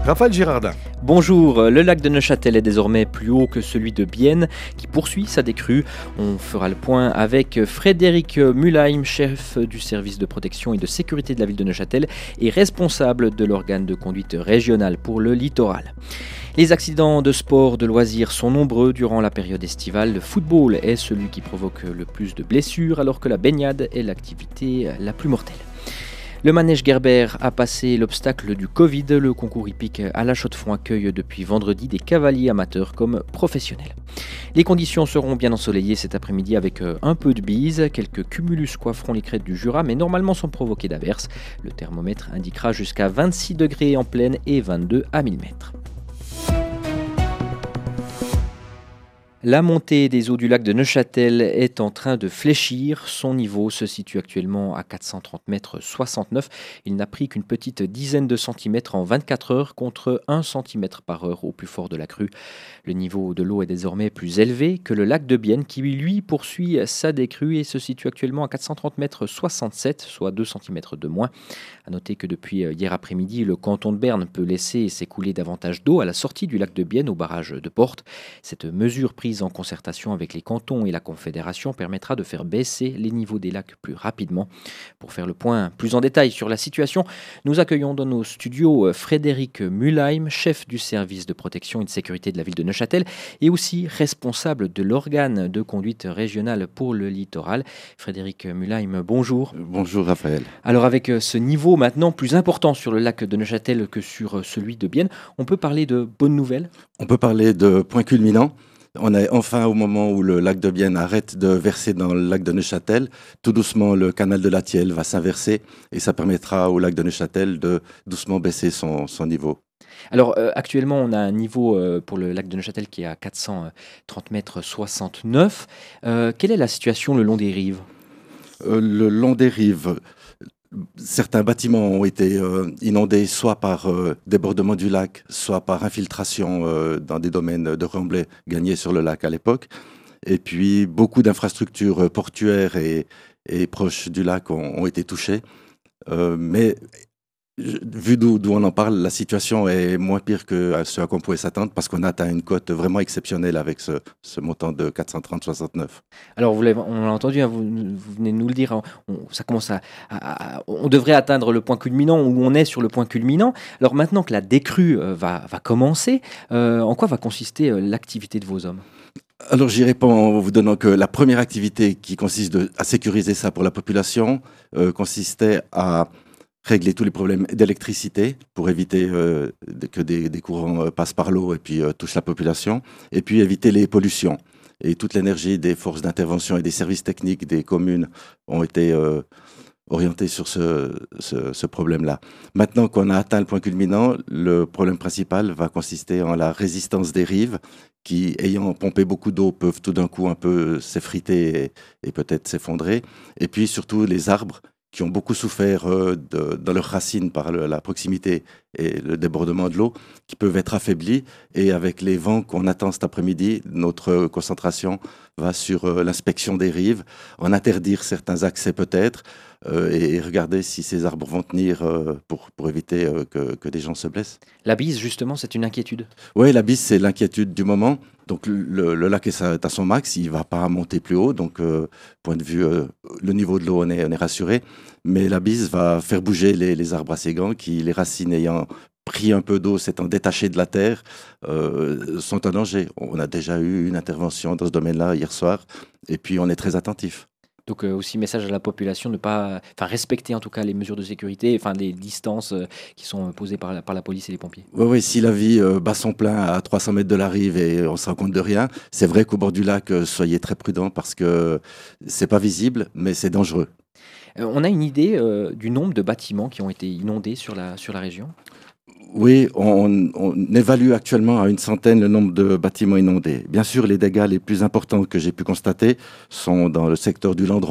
Raphaël Girardin. Bonjour, le lac de Neuchâtel est désormais plus haut que celui de Bienne qui poursuit sa décrue. On fera le point avec Frédéric Mulheim, chef du service de protection et de sécurité de la ville de Neuchâtel et responsable de l'organe de conduite régional pour le littoral. Les accidents de sport, de loisirs sont nombreux durant la période estivale. Le football est celui qui provoque le plus de blessures alors que la baignade est l'activité la plus mortelle. Le manège Gerber a passé l'obstacle du Covid. Le concours hippique à la Chaux-de-Fonds accueille depuis vendredi des cavaliers amateurs comme professionnels. Les conditions seront bien ensoleillées cet après-midi avec un peu de bise. Quelques cumulus coifferont les crêtes du Jura, mais normalement sans provoquer d'averses. Le thermomètre indiquera jusqu'à 26 degrés en plaine et 22 à 1000 mètres. La montée des eaux du lac de Neuchâtel est en train de fléchir. Son niveau se situe actuellement à 430 mètres 69. Il n'a pris qu'une petite dizaine de centimètres en 24 heures contre 1 cm par heure au plus fort de la crue. Le niveau de l'eau est désormais plus élevé que le lac de Bienne qui lui poursuit sa décrue et se situe actuellement à 430 mètres 67, soit 2 cm de moins. A noter que depuis hier après-midi, le canton de Berne peut laisser s'écouler davantage d'eau à la sortie du lac de Bienne au barrage de Portes. Cette mesure prise en concertation avec les cantons et la Confédération permettra de faire baisser les niveaux des lacs plus rapidement. Pour faire le point plus en détail sur la situation, nous accueillons dans nos studios Frédéric Mulheim, chef du service de protection et de sécurité de la ville de Neuchâtel et aussi responsable de l'organe de conduite régionale pour le littoral. Frédéric Mulheim, bonjour. Bonjour Raphaël. Alors avec ce niveau maintenant plus important sur le lac de Neuchâtel que sur celui de Bienne, on peut parler de bonnes nouvelles ? On peut parler de point culminant. On est enfin au moment où le lac de Bienne arrête de verser dans le lac de Neuchâtel. Tout doucement, le canal de la Thielle va s'inverser et ça permettra au lac de Neuchâtel de doucement baisser son niveau. Alors actuellement, on a un niveau pour le lac de Neuchâtel qui est à 430 mètres 69. Quelle est la situation le long des rives ? Le long des rives, certains bâtiments ont été inondés soit par débordement du lac, soit par infiltration dans des domaines de remblai gagnés sur le lac à l'époque. Et puis, beaucoup d'infrastructures portuaires et proches du lac ont été touchées. Mais vu d'où on en parle, la situation est moins pire que ce à quoi on pouvait s'attendre parce qu'on a atteint une cote vraiment exceptionnelle avec ce montant de 430,69. Alors, on l'a entendu, hein, vous venez de nous le dire, hein, ça commence on devrait atteindre le point culminant ou on est sur le point culminant. Alors maintenant que la décrue va commencer, en quoi va consister l'activité de vos hommes ? Alors j'y réponds en vous donnant que la première activité qui consiste à sécuriser ça pour la population consistait à régler tous les problèmes d'électricité pour éviter que des courants passent par l'eau et puis touchent la population, et puis éviter les pollutions. Et toute l'énergie des forces d'intervention et des services techniques des communes ont été orientés sur ce problème-là. Maintenant qu'on a atteint le point culminant, le problème principal va consister en la résistance des rives qui, ayant pompé beaucoup d'eau, peuvent tout d'un coup un peu s'effriter et peut-être s'effondrer. Et puis surtout les arbres qui ont beaucoup souffert dans leurs racines par la proximité et le débordement de l'eau, qui peuvent être affaiblis. Et avec les vents qu'on attend cet après-midi, notre concentration va sur l'inspection des rives, en interdire certains accès peut-être, et regarder si ces arbres vont tenir pour éviter que des gens se blessent. La bise, justement, c'est une inquiétude. Oui, la bise, c'est l'inquiétude du moment. Donc le lac est à son max, il ne va pas monter plus haut. Donc, point de vue, le niveau de l'eau, on est rassuré. Mais la bise va faire bouger les arbres assez grands qui, les racines ayant pris un peu d'eau, s'étant détachées de la terre, sont en danger. On a déjà eu une intervention dans ce domaine-là hier soir. Et puis, on est très attentif. Donc aussi message à la population de respecter en tout cas les mesures de sécurité, les distances qui sont posées par la police et les pompiers. Oui, si la vie bat son plein à 300 mètres de la rive et on se rend compte de rien, c'est vrai qu'au bord du lac, soyez très prudents parce que c'est pas visible, mais c'est dangereux. On a une idée du nombre de bâtiments qui ont été inondés sur la région ? Oui, on évalue actuellement à 100 le nombre de bâtiments inondés. Bien sûr, les dégâts les plus importants que j'ai pu constater sont dans le secteur du Landron,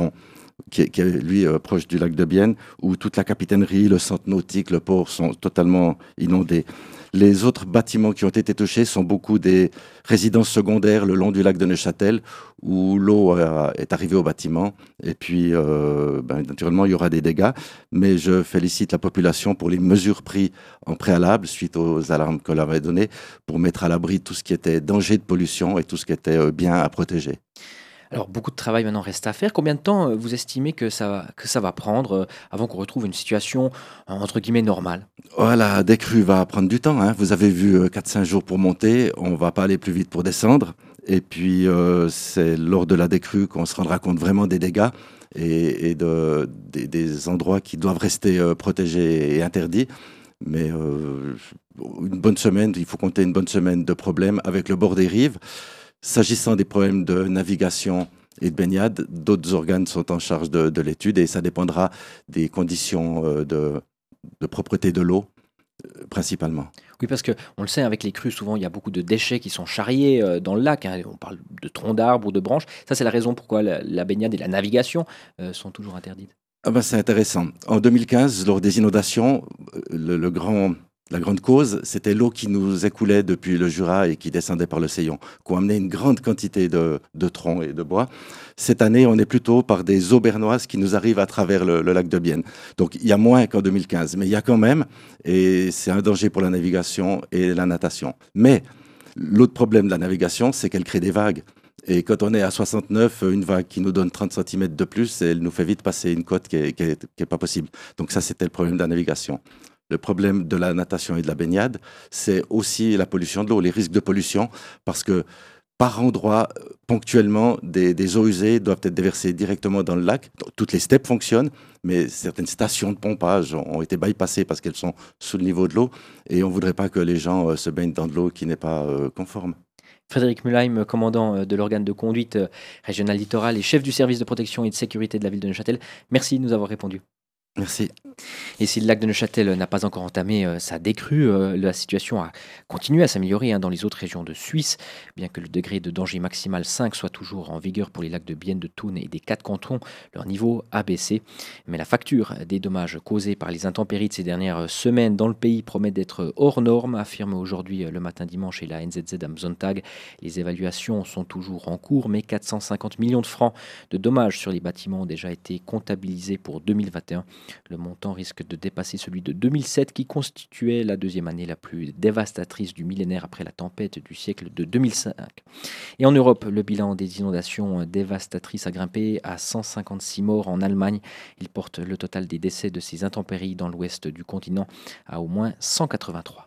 qui est lui proche du lac de Bienne, où toute la capitainerie, le centre nautique, le port sont totalement inondés. Les autres bâtiments qui ont été touchés sont beaucoup des résidences secondaires le long du lac de Neuchâtel, où l'eau est arrivée au bâtiment. Et puis, naturellement, il y aura des dégâts. Mais je félicite la population pour les mesures prises en préalable, suite aux alarmes que l'on avait données, pour mettre à l'abri tout ce qui était danger de pollution et tout ce qui était bien à protéger. Alors, beaucoup de travail maintenant reste à faire. Combien de temps vous estimez que ça va prendre avant qu'on retrouve une situation entre guillemets normale? Voilà, la décrue va prendre du temps, hein. Vous avez vu 4-5 jours pour monter, on va pas aller plus vite pour descendre. Et puis, c'est lors de la décrue qu'on se rendra compte vraiment des dégâts des endroits qui doivent rester protégés et interdits. Mais une bonne semaine, il faut compter une bonne semaine de problèmes avec le bord des rives. S'agissant des problèmes de navigation et de baignade, d'autres organes sont en charge de l'étude et ça dépendra des conditions de propreté de l'eau, principalement. Oui, parce que on le sait, avec les crues, souvent il y a beaucoup de déchets qui sont charriés dans le lac, hein. On parle de troncs d'arbres ou de branches. Ça, c'est la raison pourquoi la baignade et la navigation sont toujours interdites. Ah ben, c'est intéressant. En 2015, lors des inondations, la grande cause, c'était l'eau qui nous écoulait depuis le Jura et qui descendait par le Seillon, qui ont amené une grande quantité de troncs et de bois. Cette année, on est plutôt par des eaux bernoises qui nous arrivent à travers le lac de Bienne. Donc, il y a moins qu'en 2015, mais il y a quand même, et c'est un danger pour la navigation et la natation. Mais l'autre problème de la navigation, c'est qu'elle crée des vagues. Et quand on est à 69, une vague qui nous donne 30 centimètres de plus, elle nous fait vite passer une côte qui est pas possible. Donc ça, c'était le problème de la navigation. Le problème de la natation et de la baignade, c'est aussi la pollution de l'eau, les risques de pollution, parce que par endroit, ponctuellement, des eaux usées doivent être déversées directement dans le lac. Toutes les steppes fonctionnent, mais certaines stations de pompage ont été bypassées parce qu'elles sont sous le niveau de l'eau, et on ne voudrait pas que les gens se baignent dans de l'eau qui n'est pas conforme. Frédéric Mulheim, commandant de l'organe de conduite régional littoral et chef du service de protection et de sécurité de la ville de Neuchâtel, merci de nous avoir répondu. Merci. Et si le lac de Neuchâtel n'a pas encore entamé sa décrue, la situation a continué à s'améliorer dans les autres régions de Suisse, bien que le degré de danger maximal 5 soit toujours en vigueur pour les lacs de Bienne, de Thun et des 4 cantons, leur niveau a baissé. Mais la facture des dommages causés par les intempéries de ces dernières semaines dans le pays promet d'être hors norme, affirme aujourd'hui le matin dimanche et la NZZ am Sonntag. Les évaluations sont toujours en cours, mais 450 millions de francs de dommages sur les bâtiments ont déjà été comptabilisés pour 2021. Le montant risque de dépasser celui de 2007 qui constituait la deuxième année la plus dévastatrice du millénaire après la tempête du siècle de 2005. Et en Europe, le bilan des inondations dévastatrices a grimpé à 156 morts en Allemagne. Il porte le total des décès de ces intempéries dans l'ouest du continent à au moins 183.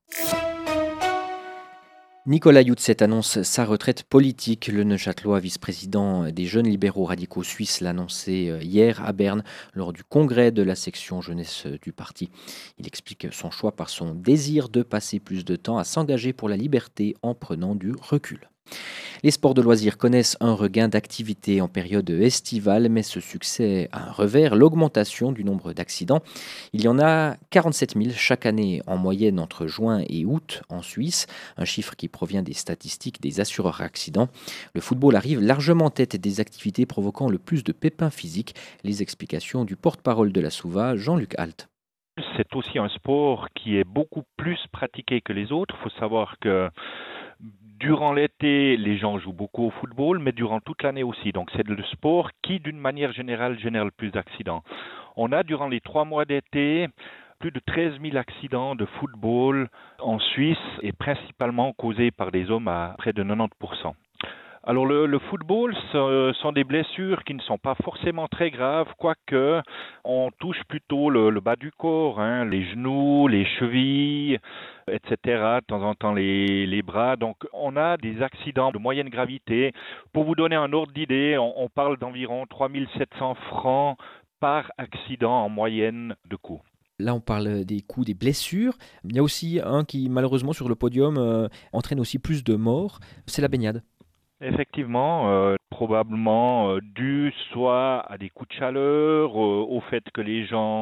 Nicolas Youtset annonce sa retraite politique. Le Neuchâtelois, vice-président des jeunes libéraux radicaux suisses, l'a annoncé hier à Berne lors du congrès de la section jeunesse du parti. Il explique son choix par son désir de passer plus de temps à s'engager pour la liberté en prenant du recul. Les sports de loisirs connaissent un regain d'activité en période estivale, mais ce succès a un revers, l'augmentation du nombre d'accidents. Il y en a 47 000 chaque année en moyenne entre juin et août en Suisse, un chiffre qui provient des statistiques des assureurs accidents. Le football arrive largement en tête des activités provoquant le plus de pépins physiques. Les explications du porte-parole de la SUVA, Jean-Luc Halt. C'est aussi un sport qui est beaucoup plus pratiqué que les autres. Il faut savoir que durant l'été, les gens jouent beaucoup au football, mais durant toute l'année aussi. Donc c'est le sport qui, d'une manière générale, génère le plus d'accidents. On a, durant les 3 mois d'été, plus de 13 000 accidents de football en Suisse et principalement causés par des hommes à près de 90%. Alors le football, ce sont des blessures qui ne sont pas forcément très graves, quoique on touche plutôt le bas du corps, hein, les genoux, les chevilles, etc. De temps en temps les bras. Donc on a des accidents de moyenne gravité. Pour vous donner un ordre d'idée, on parle d'environ 3 700 francs par accident en moyenne de coût. Là, on parle des coups, des blessures. Il y a aussi un qui, malheureusement, sur le podium, entraîne aussi plus de morts. C'est la baignade. Effectivement, probablement dû soit à des coups de chaleur, au fait que les gens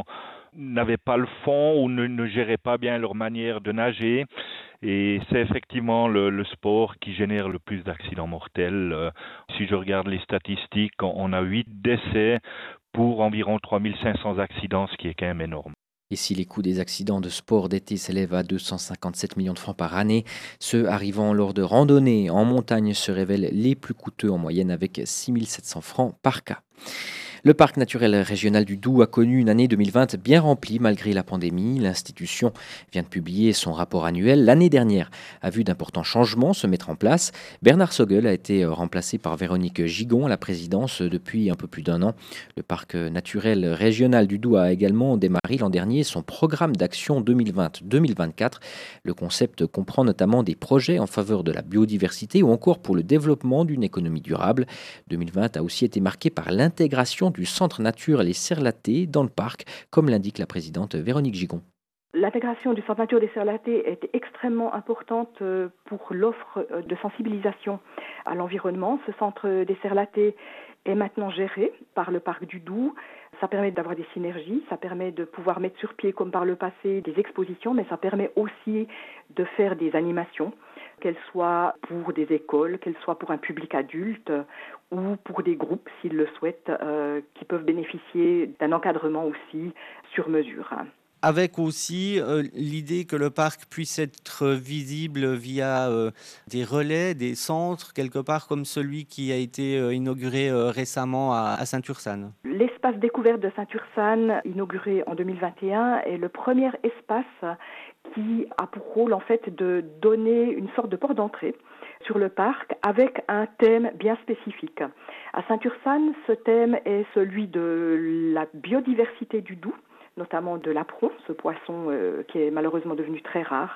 n'avaient pas le fond ou ne géraient pas bien leur manière de nager. Et c'est effectivement le sport qui génère le plus d'accidents mortels. Si je regarde les statistiques, on a 8 décès pour environ 3500 accidents, ce qui est quand même énorme. Et si les coûts des accidents de sport d'été s'élèvent à 257 millions de francs par année, ceux arrivant lors de randonnées en montagne se révèlent les plus coûteux en moyenne avec 6 700 francs par cas. Le parc naturel régional du Doubs a connu une année 2020 bien remplie malgré la pandémie. L'institution vient de publier son rapport annuel. L'année dernière a vu d'importants changements se mettre en place. Bernard Sogel a été remplacé par Véronique Gigon à la présidence depuis un peu plus d'un an. Le parc naturel régional du Doubs a également démarré l'an dernier son programme d'action 2020-2024. Le concept comprend notamment des projets en faveur de la biodiversité ou encore pour le développement d'une économie durable. 2020 a aussi été marqué par l'intégration du centre nature Les Serlatés dans le parc, comme l'indique la présidente Véronique Gigon. L'intégration du centre nature des Serlatés est extrêmement importante pour l'offre de sensibilisation à l'environnement. Ce centre des Serlatés est maintenant géré par le parc du Doubs. Ça permet d'avoir des synergies, ça permet de pouvoir mettre sur pied, comme par le passé, des expositions, mais ça permet aussi de faire des animations, qu'elles soient pour des écoles, qu'elles soient pour un public adulte ou pour des groupes, s'ils le souhaitent, qui peuvent bénéficier d'un encadrement aussi sur mesure. Avec aussi l'idée que le parc puisse être visible via des relais, des centres, quelque part comme celui qui a été inauguré récemment à Saint-Ursanne. L'espace découverte de Saint-Ursanne, inauguré en 2021, est le premier espace qui a pour rôle en fait de donner une sorte de porte d'entrée sur le parc avec un thème bien spécifique. À Saint-Ursanne, ce thème est celui de la biodiversité du Doubs, notamment de l'apron, ce poisson qui est malheureusement devenu très rare.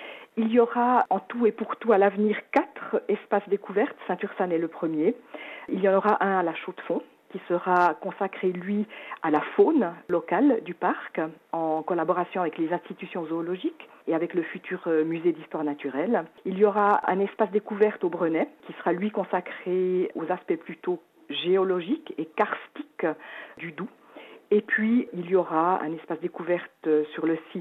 Il y aura en tout et pour tout à l'avenir 4 espaces découvertes. Saint-Ursanne est le premier. Il y en aura un à la Chaux-de-Fonds qui sera consacré, lui, à la faune locale du parc en collaboration avec les institutions zoologiques et avec le futur musée d'histoire naturelle. Il y aura un espace découverte au Brenay qui sera, lui, consacré aux aspects plutôt géologiques et karstiques du Doubs. Et puis, il y aura un espace découverte sur le site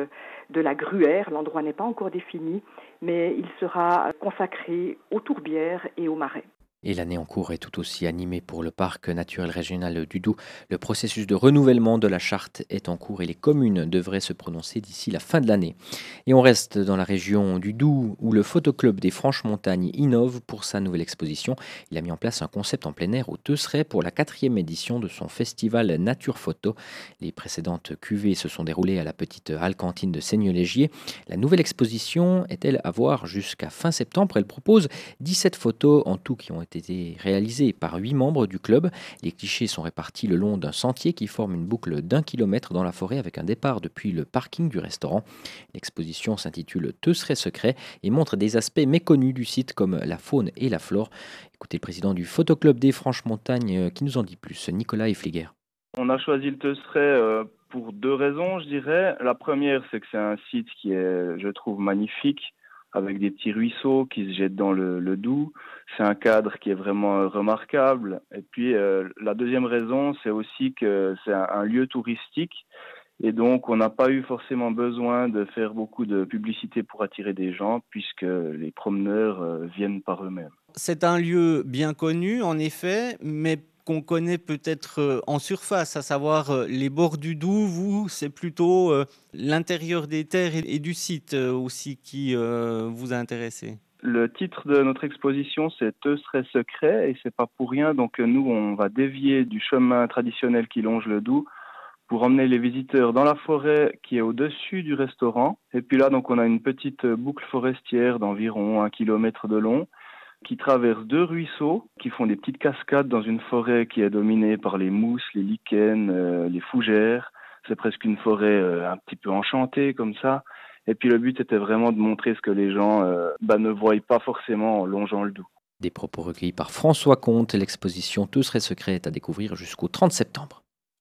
de la Gruère. L'endroit n'est pas encore défini, mais il sera consacré aux tourbières et aux marais. Et l'année en cours est tout aussi animée pour le parc naturel régional du Doubs. Le processus de renouvellement de la charte est en cours et les communes devraient se prononcer d'ici la fin de l'année. Et on reste dans la région du Doubs où le photoclub des Franches-Montagnes innove pour sa nouvelle exposition. Il a mis en place un concept en plein air au Teusseret pour la 4e édition de son festival Nature Photo. Les précédentes cuvées se sont déroulées à la petite halle cantine de Seigneux-Légier. La nouvelle exposition est-elle à voir jusqu'à fin septembre? Elle propose 17 photos en tout qui ont été réalisé par 8 membres du club. Les clichés sont répartis le long d'un sentier qui forme une boucle d'1 kilomètre dans la forêt avec un départ depuis le parking du restaurant. L'exposition s'intitule Teusseret secret et montre des aspects méconnus du site comme la faune et la flore. Écoutez le président du photoclub des Franches-Montagnes qui nous en dit plus, Nicolas Effliger. On a choisi le Teusseret pour 2 raisons, je dirais. La première, c'est que c'est un site qui est, je trouve, magnifique, avec des petits ruisseaux qui se jettent dans le Doubs. C'est un cadre qui est vraiment remarquable. Et puis, la deuxième raison, c'est aussi que c'est un lieu touristique. Et donc, on n'a pas eu forcément besoin de faire beaucoup de publicité pour attirer des gens, puisque les promeneurs viennent par eux-mêmes. C'est un lieu bien connu, en effet, mais qu'on connaît peut-être en surface, à savoir les bords du Doubs. Vous, c'est plutôt l'intérieur des terres et du site aussi qui vous a intéressé. Le titre de notre exposition, c'est Teusseret secret, et c'est pas pour rien. Donc nous, on va dévier du chemin traditionnel qui longe le Doubs pour emmener les visiteurs dans la forêt qui est au-dessus du restaurant. Et puis là, donc, on a une petite boucle forestière d'environ 1 kilomètre de long, qui traverse 2 ruisseaux qui font des petites cascades dans une forêt qui est dominée par les mousses, les lichens, les fougères. C'est presque une forêt un petit peu enchantée comme ça. Et puis le but était vraiment de montrer ce que les gens ne voient pas forcément en longeant le Doubs. Des propos recueillis par François Comte. L'exposition Teusseret secret est à découvrir jusqu'au 30 septembre.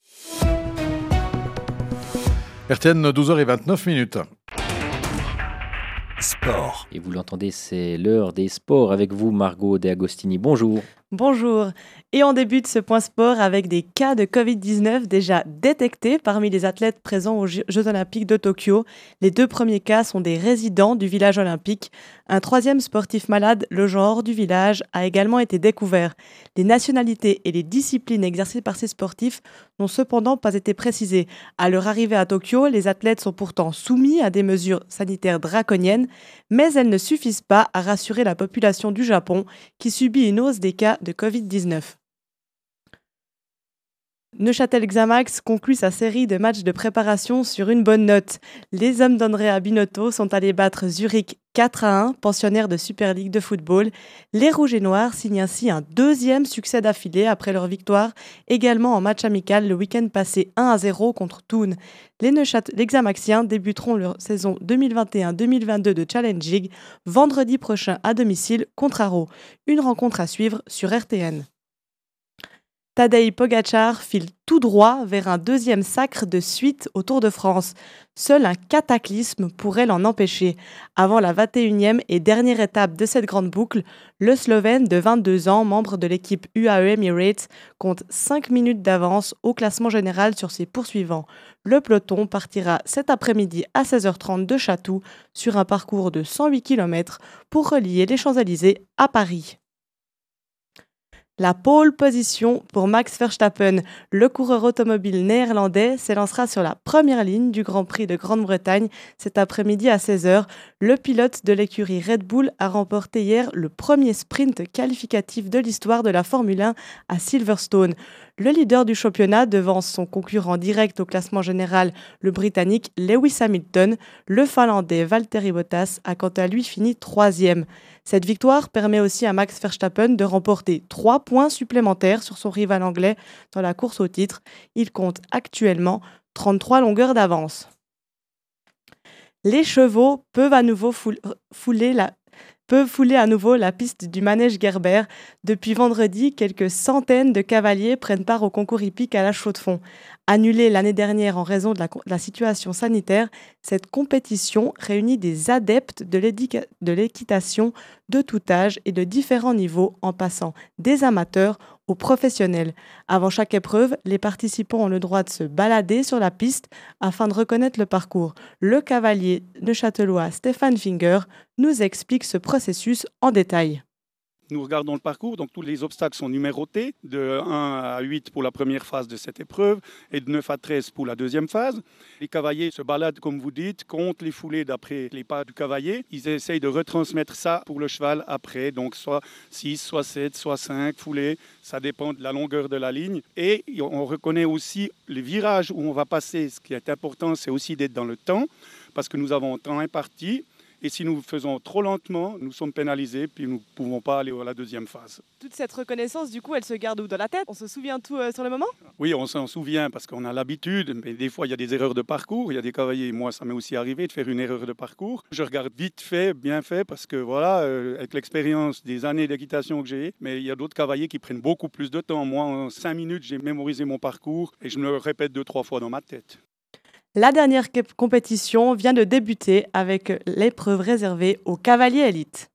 RTN, 12h29. Sport. Et vous l'entendez, c'est l'heure des sports avec vous, Margot De Agostini. Bonjour. Bonjour. Et on débute ce point sport avec des cas de Covid-19 déjà détectés parmi les athlètes présents aux Jeux Olympiques de Tokyo. Les 2 premiers cas sont des résidents du village olympique. Un 3e sportif malade, le genre du village, a également été découvert. Les nationalités et les disciplines exercées par ces sportifs n'ont cependant pas été précisées. À leur arrivée à Tokyo, les athlètes sont pourtant soumis à des mesures sanitaires draconiennes, mais elles ne suffisent pas à rassurer la population du Japon qui subit une hausse des cas de Covid-19. Neuchâtel Xamax conclut sa série de matchs de préparation sur une bonne note. Les hommes d'Andrea Binotto sont allés battre Zurich 4-1, pensionnaire de Super League de football. Les Rouges et Noirs signent ainsi un 2e succès d'affilée après leur victoire, également en match amical le week-end passé 1-0 contre Thun. Les Xamaxiens débuteront leur saison 2021-2022 de Challenge League vendredi prochain à domicile contre Aro. Une rencontre à suivre sur RTN. Tadej Pogačar file tout droit vers un 2e sacre de suite au Tour de France. Seul un cataclysme pourrait l'en empêcher. Avant la 21e et dernière étape de cette grande boucle, le Slovène de 22 ans, membre de l'équipe UAE Emirates, compte 5 minutes d'avance au classement général sur ses poursuivants. Le peloton partira cet après-midi à 16h30 de Chatou sur un parcours de 108 km pour relier les Champs-Élysées à Paris. La pole position pour Max Verstappen. Le coureur automobile néerlandais s'élancera sur la première ligne du Grand Prix de Grande-Bretagne cet après-midi à 16h. Le pilote de l'écurie Red Bull a remporté hier le premier sprint qualificatif de l'histoire de la Formule 1 à Silverstone. Le leader du championnat devance son concurrent direct au classement général, le Britannique Lewis Hamilton. Le Finlandais Valtteri Bottas a quant à lui fini 3e. Cette victoire permet aussi à Max Verstappen de remporter 3 points supplémentaires sur son rival anglais dans la course au titre. Il compte actuellement 33 longueurs d'avance. Les chevaux peuvent à nouveau fouler à nouveau la piste du manège Gerber. Depuis vendredi, quelques centaines de cavaliers prennent part au concours hippique à la Chaux-de-Fonds. Annulée l'année dernière en raison de la situation sanitaire, cette compétition réunit des adeptes de l'équitation de tout âge et de différents niveaux, en passant des amateurs aux professionnels. Avant chaque épreuve, les participants ont le droit de se balader sur la piste afin de reconnaître le parcours. Le cavalier neuchâtelois Stéphane Finger nous explique ce processus en détail. Nous regardons le parcours, donc tous les obstacles sont numérotés, de 1 à 8 pour la première phase de cette épreuve et de 9 à 13 pour la deuxième phase. Les cavaliers se baladent, comme vous dites, comptent les foulées d'après les pas du cavalier. Ils essayent de retransmettre ça pour le cheval après, donc soit 6, soit 7, soit 5 foulées, ça dépend de la longueur de la ligne. Et on reconnaît aussi les virages où on va passer. Ce qui est important, c'est aussi d'être dans le temps, parce que nous avons un temps imparti. Et si nous faisons trop lentement, nous sommes pénalisés, puis nous ne pouvons pas aller à la deuxième phase. Toute cette reconnaissance, du coup, elle se garde où dans la tête? On se souvient tout sur le moment? Oui, on s'en souvient parce qu'on a l'habitude, mais des fois, il y a des erreurs de parcours. Il y a des cavaliers, moi, ça m'est aussi arrivé de faire une erreur de parcours. Je regarde vite fait, bien fait, parce que voilà, avec l'expérience des années d'équitation que j'ai, mais il y a d'autres cavaliers qui prennent beaucoup plus de temps. Moi, en 5 minutes, j'ai mémorisé mon parcours et je me le répète 2-3 fois dans ma tête. La dernière compétition vient de débuter avec l'épreuve réservée aux cavaliers élites.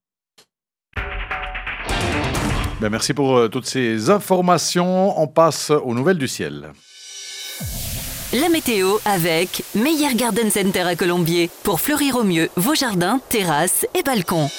Merci pour toutes ces informations. On passe aux nouvelles du ciel. La météo avec Meyer Garden Center à Colombier pour fleurir au mieux vos jardins, terrasses et balcons.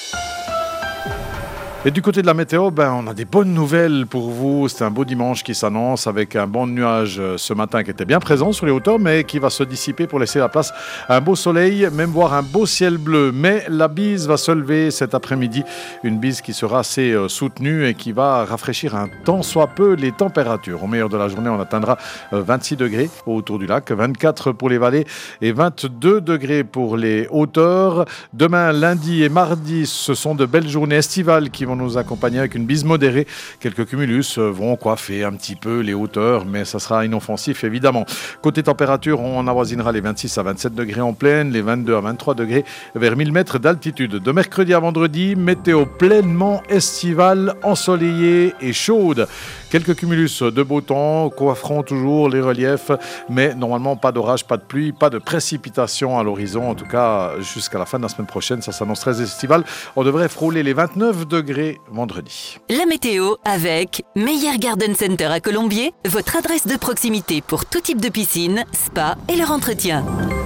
Et du côté de la météo, on a des bonnes nouvelles pour vous. C'est un beau dimanche qui s'annonce avec un banc de nuages ce matin qui était bien présent sur les hauteurs, mais qui va se dissiper pour laisser la place à un beau soleil, même voir un beau ciel bleu. Mais la bise va se lever cet après-midi, une bise qui sera assez soutenue et qui va rafraîchir un tant soit peu les températures. Au meilleur de la journée, on atteindra 26 degrés autour du lac, 24 pour les vallées et 22 degrés pour les hauteurs. Demain, lundi et mardi, ce sont de belles journées estivales qui vont nous accompagner avec une bise modérée. Quelques cumulus vont coiffer un petit peu les hauteurs, mais ça sera inoffensif évidemment. Côté température, on avoisinera les 26 à 27 degrés en plaine, les 22 à 23 degrés vers 1000 mètres d'altitude. De mercredi à vendredi, météo pleinement estivale, ensoleillée et chaude. Quelques cumulus de beau temps coifferont toujours les reliefs, mais normalement pas d'orage, pas de pluie, pas de précipitation à l'horizon. En tout cas, jusqu'à la fin de la semaine prochaine, ça s'annonce très estival. On devrait frôler les 29 degrés tirer vendredi. La météo avec Meyer Garden Center à Colombier, votre adresse de proximité pour tout type de piscine, spa et leur entretien.